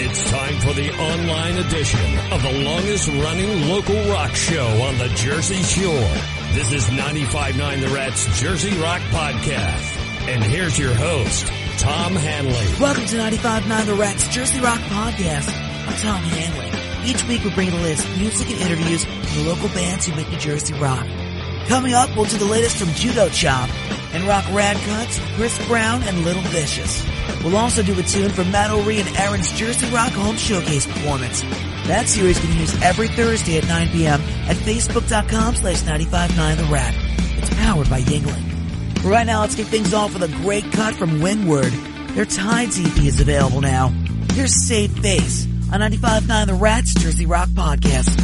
It's time for the online edition of the longest-running local rock show on the Jersey Shore. This is 95.9 The Rat's Jersey Rock Podcast. And here's your host, Tom Hanley. Welcome to 95.9 The Rat's Jersey Rock Podcast. I'm Tom Hanley. Each week we bring you the latest music and interviews from the local bands who make New Jersey rock. Coming up, we'll do the latest from Judo Chop and rock Rad Cuts, Chris Brown, and Little Vicious. We'll also do a tune from Matt O'Ree and Aaron's Jersey Rock Home Showcase performance. That series can use every Thursday at 9 p.m. at Facebook.com/959 The Rat. It's powered by Yingling. Right now, let's kick things off with a great cut from Windward. Their Tides EP is available now. Here's Save Face on 95.9 The Rat's Jersey Rock Podcast.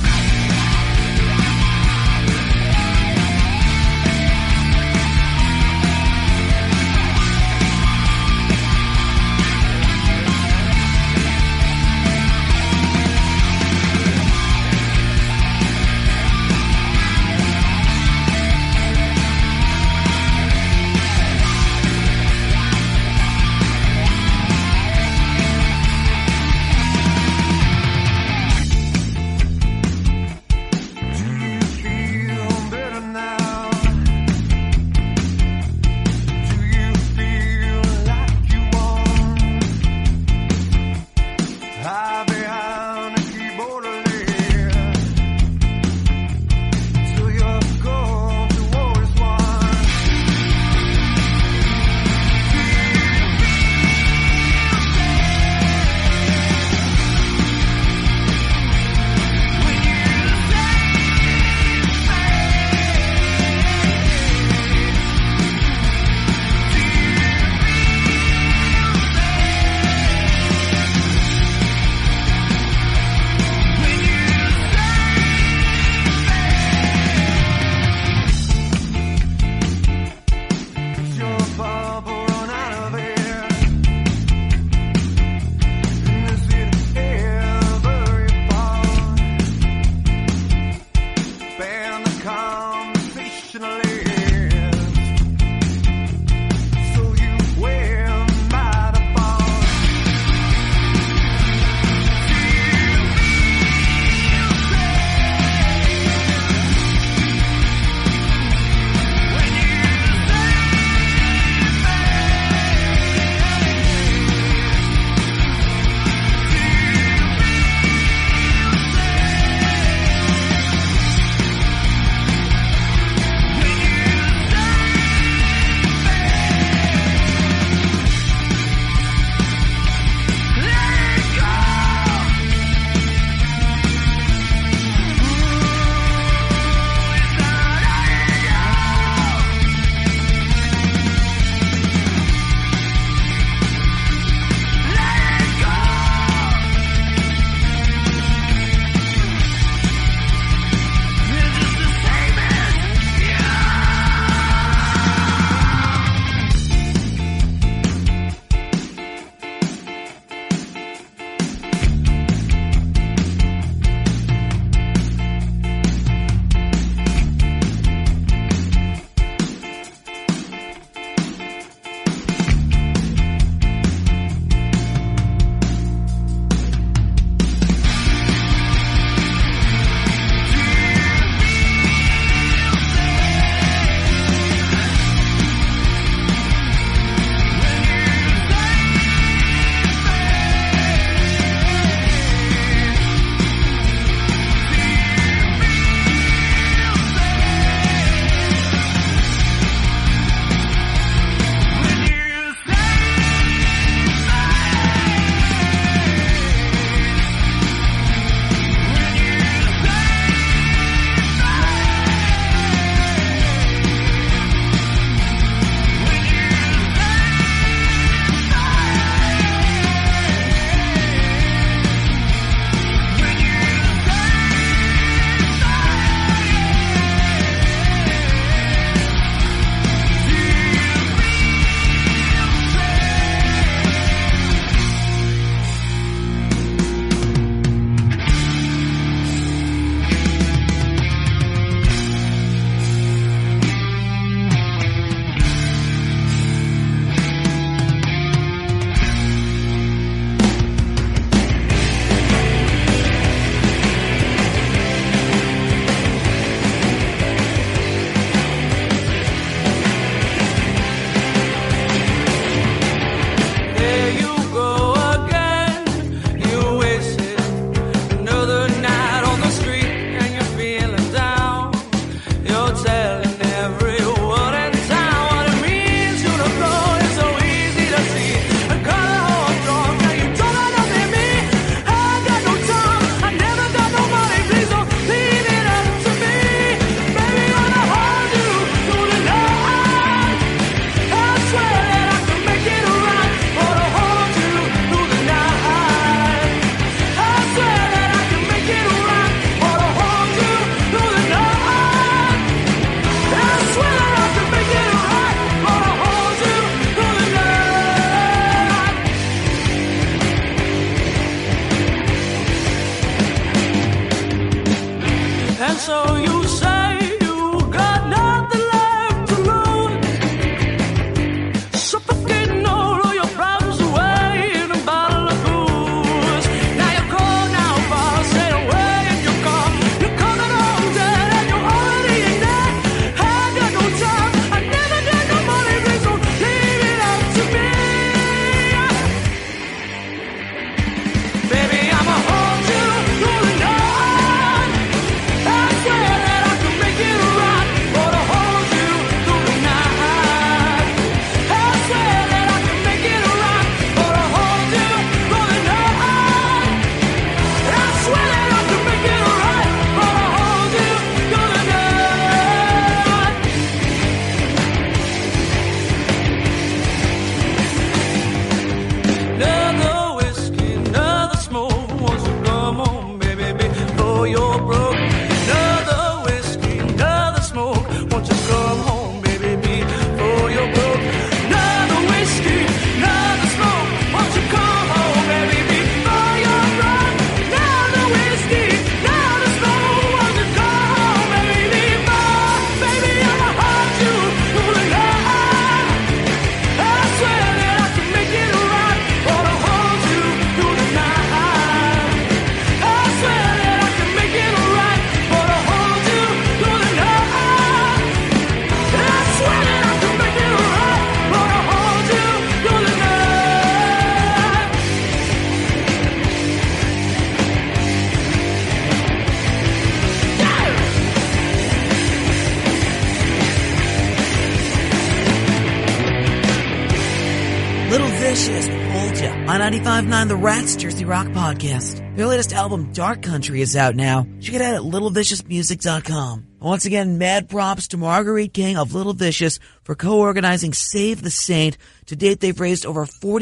Little Vicious with Hold Ya on 95.9 The Rats Jersey Rock Podcast. Their latest album, Dark Country, is out now. Check it out at littleviciousmusic.com. Once again, mad props to Marguerite King of Little Vicious for co-organizing Save the Saint. To date, they've raised over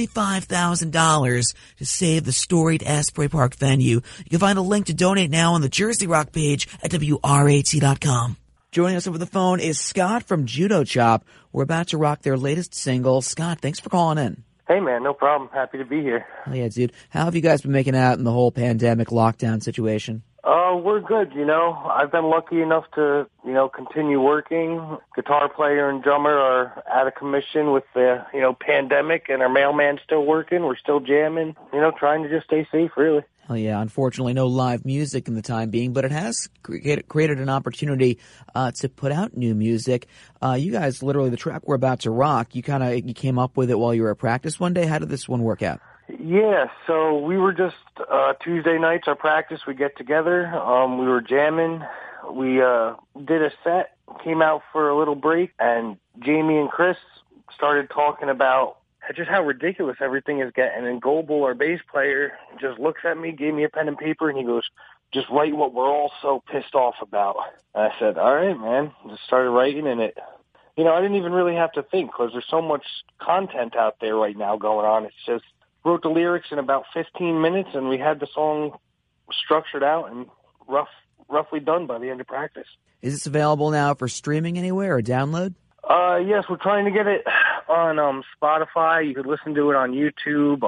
$45,000 to save the storied Asbury Park venue. You can find a link to donate now on the Jersey Rock page at WRAT.com. Joining us over the phone is Scott from Judo Chop. We're about to rock their latest single. Scott, thanks for calling in. Hey, man, no problem. Happy to be here. Oh, yeah, dude. How have you guys been making out in the whole pandemic lockdown situation? We're good, I've been lucky enough to, continue working. Guitar player and drummer are out of commission with the, pandemic, and our mailman's still working. We're still jamming, trying to just stay safe, really. Hell yeah. Unfortunately, no live music in the time being, but it has created an opportunity to put out new music. You guys, literally, the track we're about to rock, you came up with it while you were at practice one day. How did this one work out? Yeah, so we were just Tuesday nights, our practice, we get together. We were jamming. We did a set, came out for a little break, and Jamie and Chris started talking about just how ridiculous everything is getting. And Goebel, our bass player, just looks at me, gave me a pen and paper, and he goes, just write what we're all so pissed off about. And I said, all right, man. Just started writing, and it, I didn't even really have to think because there's so much content out there right now going on. It's just wrote the lyrics in about 15 minutes, and we had the song structured out and roughly done by the end of practice. Is this available now for streaming anywhere or download? Yes, we're trying to get it on Spotify. You could listen to it on YouTube,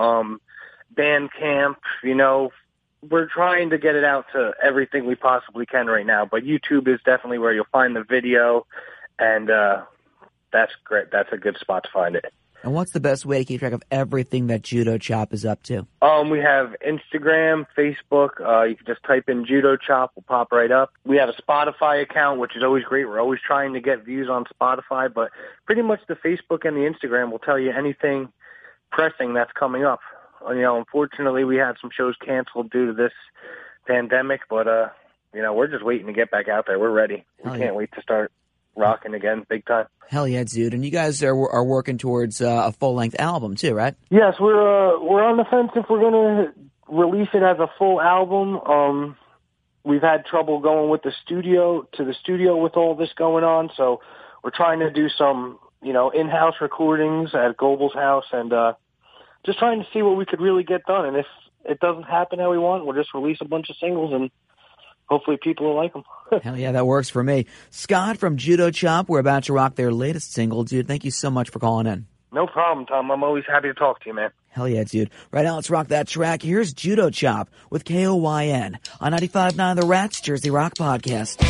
Bandcamp. We're trying to get it out to everything we possibly can right now. But YouTube is definitely where you'll find the video, and that's great. That's a good spot to find it. And what's the best way to keep track of everything that Judo Chop is up to? We have Instagram, Facebook. You can just type in Judo Chop. We'll pop right up. We have a Spotify account, which is always great. We're always trying to get views on Spotify, but pretty much the Facebook and the Instagram will tell you anything pressing that's coming up. Unfortunately, we had some shows canceled due to this pandemic, but, we're just waiting to get back out there. We're ready. We can't wait to start rocking again, big time. Hell yeah, dude. And you guys are working towards a full-length album too, right? Yes, we're on the fence if we're going to release it as a full album. We've had trouble going with the studio with all this going on, so we're trying to do some, in-house recordings at Goebel's house and just trying to see what we could really get done. And if it doesn't happen how we want, we'll just release a bunch of singles and hopefully people will like them. Hell yeah, that works for me. Scott from Judo Chop, we're about to rock their latest single. Dude, thank you so much for calling in. No problem, Tom. I'm always happy to talk to you, man. Hell yeah, dude. Right now, let's rock that track. Here's Judo Chop with KOYN on 95.9 The Rats Jersey Rock Podcast.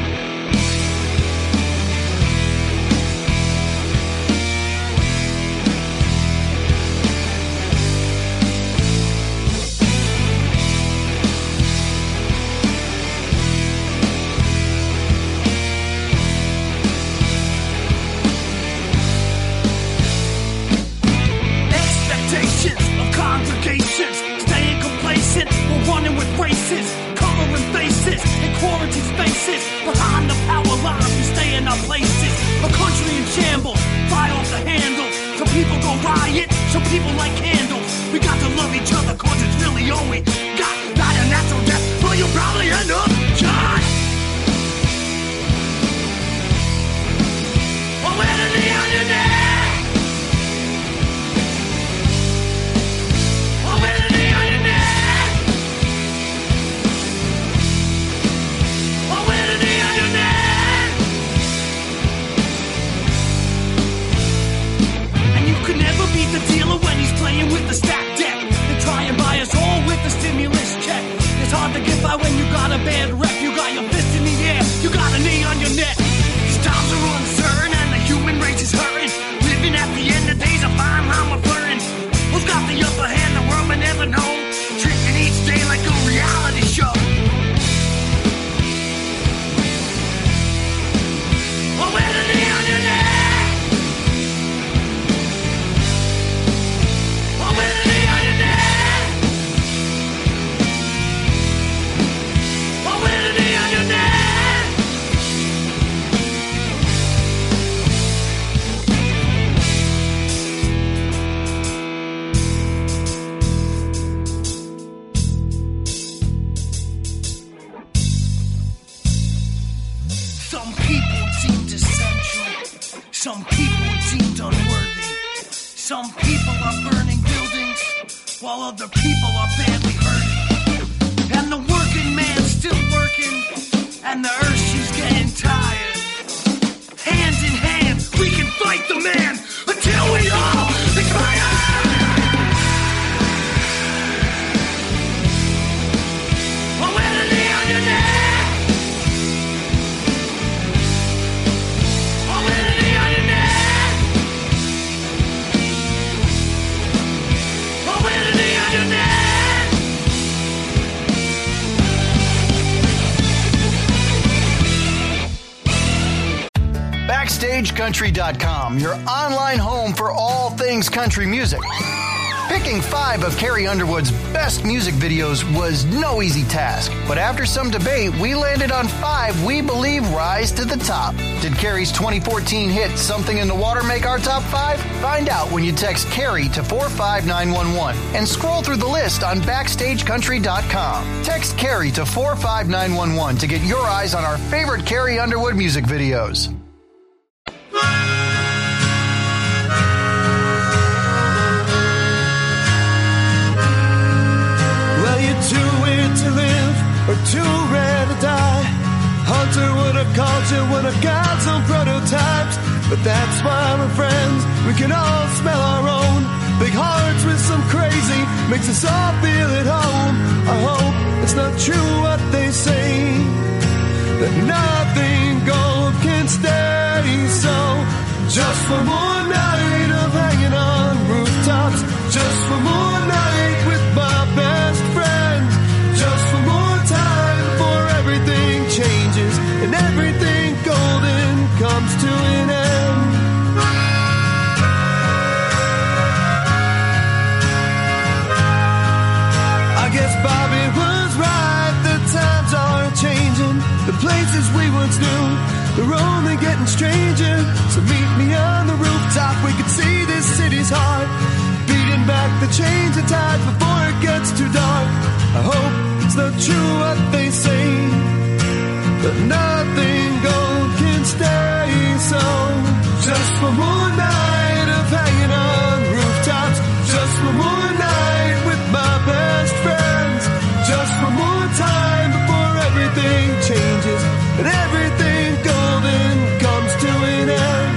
People like candles. We got to love each other cause it's really all we got. Not a natural death, or you'll probably end up shot. Oh, enemy on your neck. Oh, enemy on your neck. Oh, enemy on your neck. And you could never beat the dealer when he's playing with the stacked deck. They try and buy us all with the stimulus check. It's hard to get by when you got a bad rep. You got your fist in the air, you got a knee on your neck. These times are uncertain and the human race is hurting. Some people are burning buildings while other people are badly hurting. And the working man's still working, and the earth, she's getting tired. Hand in hand, we can fight the man until we all expire! Oh, when the knee on your neck! Oh, when the knee on your neck! Oh, when the knee on your neck! BackstageCountry.com, your online home for all things country music. Picking 5 of Carrie Underwood's best music videos was no easy task, but after some debate, we landed on 5 we believe rise to the top. Did Carrie's 2014 hit Something in the Water make our top 5? Find out when you text Carrie to 45911 and scroll through the list on BackstageCountry.com. Text Carrie to 45911 to get your eyes on our favorite Carrie Underwood music videos. Well, you're too weird to live or too rare to die. Hunter would have called you one of God's own prototypes. But that's why we're friends. We can all smell our own. Big hearts with some crazy makes us all feel at home. I hope it's not true what they say, that nothing gold can stay. So just one more night of hanging on rooftops, just one more night with my best friends, just one more time before everything changes and everything golden comes to an end. I guess Bobby was right, the times are changing. The places we once knew, they're only getting stranger. So meet me on the rooftop, we can see this city's heart beating back the chains and tides before it gets too dark. I hope it's not true what they say, that nothing gold can stay. So just one more night of hanging on rooftops, just one more night with my best friends, just one more time before everything changes and everything golden comes to an end.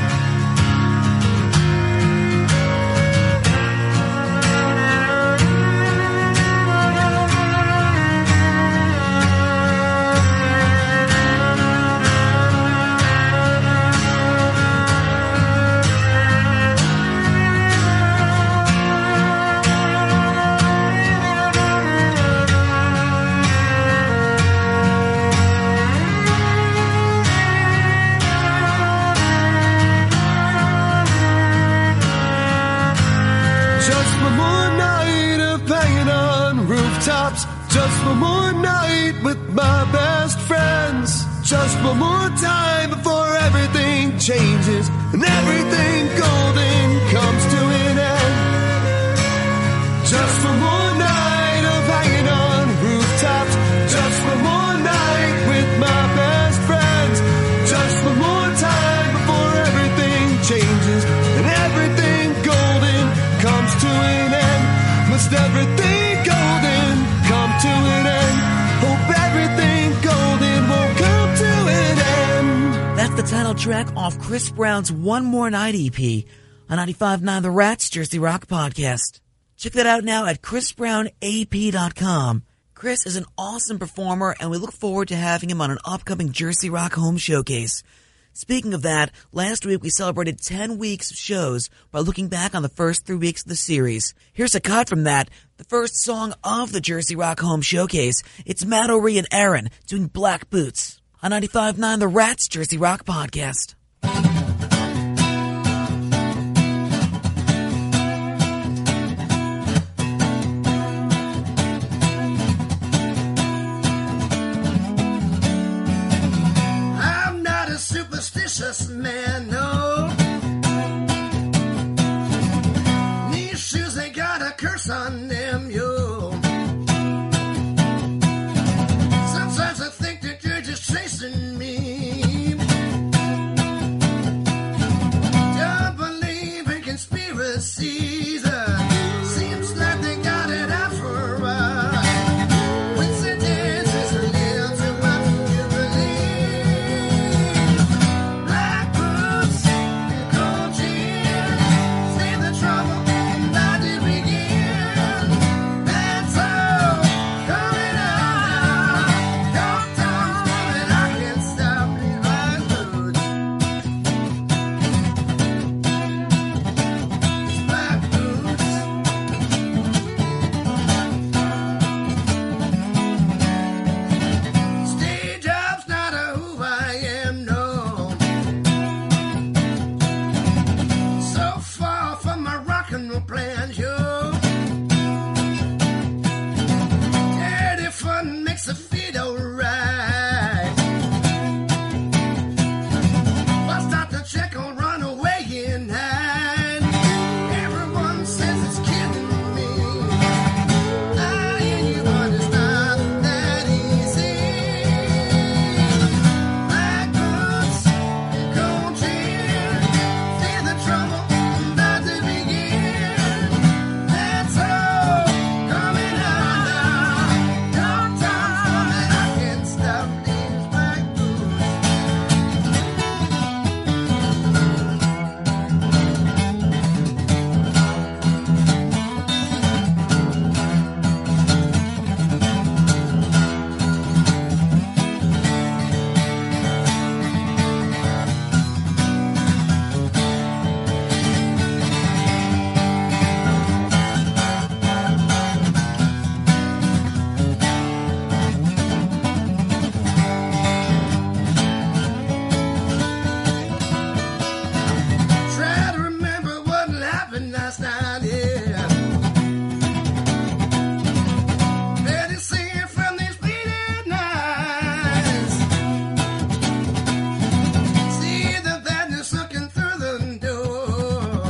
Just one more night with my best friends, just one more time before everything changes and everything golden comes to an end. Just one more night of hanging on rooftops, just one more night with my best friends, just one more time before everything changes and everything golden comes to an end. Must everything golden come to an end? Hope everything golden will come to an end. That's the title track off Chris Brown's One More Night EP on 95.9 The Rats Jersey Rock Podcast. Check that out now at chrisbrownap.com. Chris is an awesome performer, and we look forward to having him on an upcoming Jersey Rock Home Showcase. Speaking of that, last week we celebrated 10 weeks of shows by looking back on the first 3 weeks of the series. Here's a cut from that, the first song of the Jersey Rock Home Showcase. It's Matt O'Ree and Aaron doing Black Boots on 95.9 The Rats Jersey Rock Podcast. Superstitious man, no. These shoes, they got a curse on them, yo. Sometimes I think that you're just chasing me. Don't believe in conspiracy. season. Seems like they got it out for us. Coincidences are little too much to believe. Black boots and cold gin, save the trouble about to begin. That's all coming out. Dark times coming, I can't stop these black boots. Black boots. Stage job's not who I am, no. So far from my rock and roll plans, yo. Dirty fun makes the feet alright. I start to check on runaway in hand. Everyone says it's killing me. I hear you, but it's not that easy. Black boots and cold gin, feel the trouble about to begin. That's all coming out now. Dark times coming, I can't stop these black boots. Try to remember what happened last night, yeah. Barely see it from these bleeding eyes. See the badness looking through the door.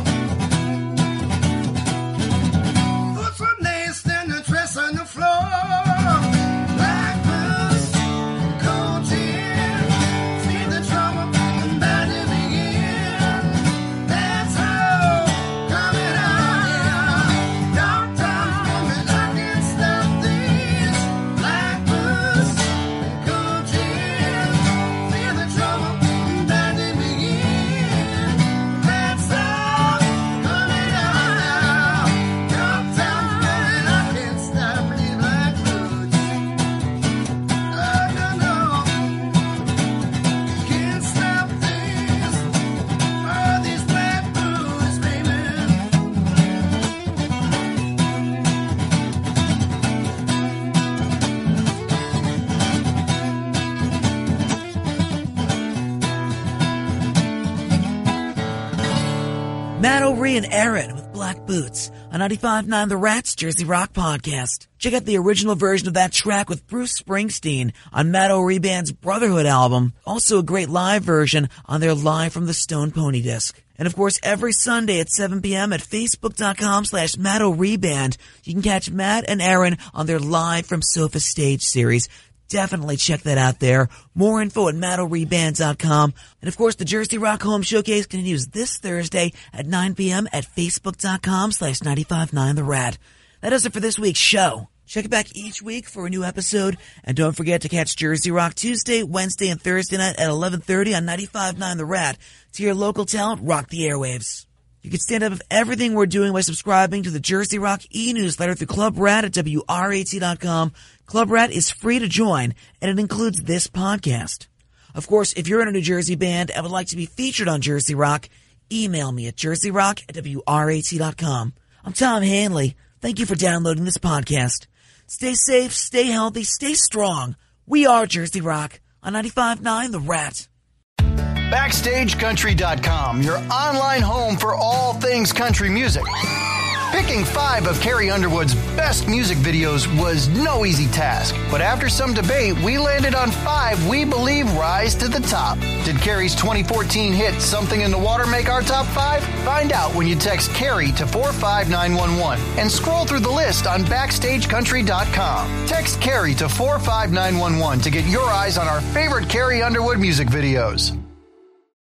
Boots were laced and the dress on the floor. Black boots, cold gin, feel the trouble about to begin. That's all coming out, yeah. Dark times coming, I can't stop these. Black boots and cold gin, feel the trouble about to begin. That's all coming out now. Dark times coming, I can't stop these black boots. Oh, no, can't stop these. Oh, these black boots, baby. Matt O'Ree and Aaron with Black Boots on 95.9 The Rats Jersey Rock Podcast. Check out the original version of that track with Bruce Springsteen on Matt O'Ree Band's Brotherhood album. Also a great live version on their Live from the Stone Pony disc. And of course, every Sunday at 7 p.m. at Facebook.com/Matt O'Ree Band, you can catch Matt and Aaron on their Live from Sofa Stage series. Definitely check that out there. More info at mattoreeband.com. And of course, the Jersey Rock Home Showcase continues this Thursday at 9 p.m. at facebook.com/959 The Rat. That does it for this week's show. Check back each week for a new episode. And don't forget to catch Jersey Rock Tuesday, Wednesday, and Thursday night at 11:30 on 95.9 The Rat. To your local talent, rock the airwaves. You can stand up with everything we're doing by subscribing to the Jersey Rock e-newsletter through Club Rat at WRAT.com. Club Rat is free to join, and it includes this podcast. Of course, if you're in a New Jersey band and would like to be featured on Jersey Rock, email me at jerseyrock@WRAT.com. I'm Tom Hanley. Thank you for downloading this podcast. Stay safe, stay healthy, stay strong. We are Jersey Rock on 95.9 The Rat. BackstageCountry.com, your online home for all things country music. Picking 5 of Carrie Underwood's best music videos was no easy task, but after some debate, we landed on 5 we believe rise to the top. Did Carrie's 2014 hit Something in the Water make our top 5? Find out when you text Carrie to 45911 and scroll through the list on BackstageCountry.com. Text Carrie to 45911 to get your eyes on our favorite Carrie Underwood music videos.